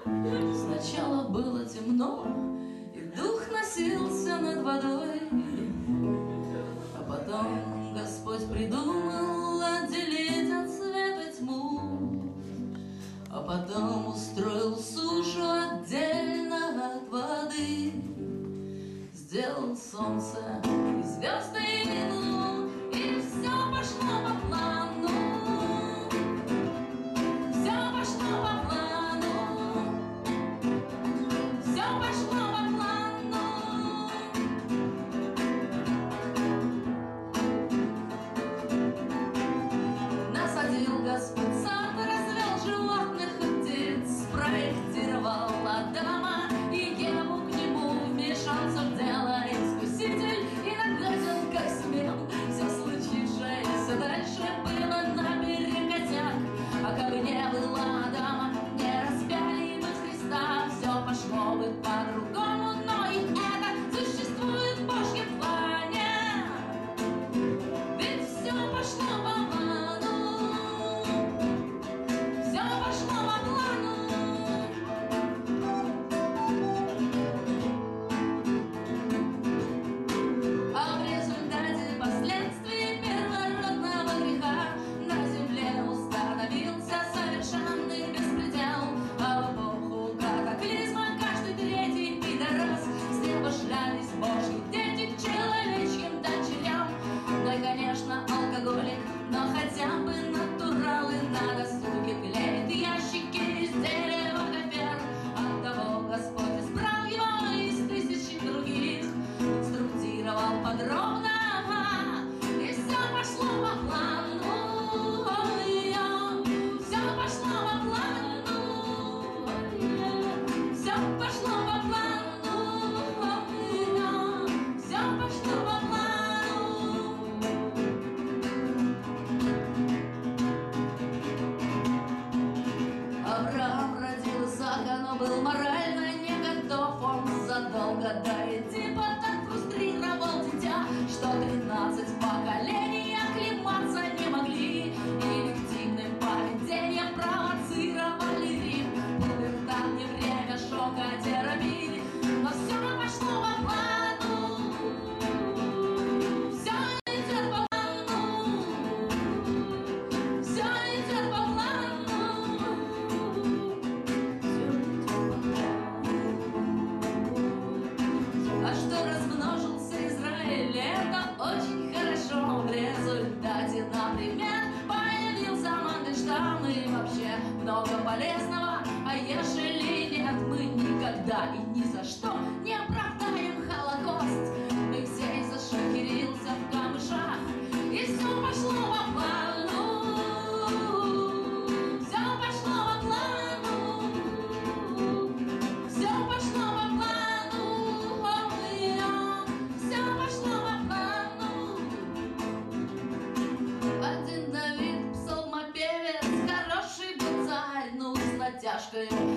Сначала было темно, и дух носился над водой, а потом Господь придумал отделить от света тьму, а потом устроил сушу отдельно от воды, сделал солнце и звезды и луну, и все пошло по плану. Все пошло по плану. Все пошло по плану. Насадил Господь сад, развел животных и птиц, спроектировал Адама и Еву, к нему вмешался в дело искуситель и наглядел, как смел. Все случившееся дальше было наперекосяк, а как бы не было Адама, не распяли бы Христа, все пошло бы по-другому, но и это существует в Божьем плане. Ведь все пошло по плану, все пошло по плану. А в результате последствий первородного греха на земле установился совершенный беспредел. А в эпоху катаклизма каждый третий пидорас, с неба шлялись Божьи дети к человечьим дочерям. Ну и, конечно, алкоголик, но хотя бы натуралы на досуге клеит ящики изделия вагофер. Оттого Господь избрал его из тысячи других, инструктировал подробно, и все пошло по плану. Все пошло по плану. Все пошло по плану. Все пошло по плану. Авраам родил Исаака, но был морально не готов. Он задолго до Эдипа так фрустрировал дитя, что 13 поколений оклематься не могли, и эффективным поведением провоцировали Рим. Пубертат не время шока терапии, но все пошло по плану. Все идет по плану. Все идет по плану. Все идет по плану. А что размножился Израиль, это очень хорошо. В результате, например, появился Мандельштам и вообще много полезного. А ежели нет, мы никогда и ни за что не оправдаем Холокост. Мы все из-за шахерился в камышах, и все пошло по плану. Все пошло по плану. Все пошло по плану. Все пошло по плану. Один Давид, псалмопевец, хороший был царь, ну с натяжкой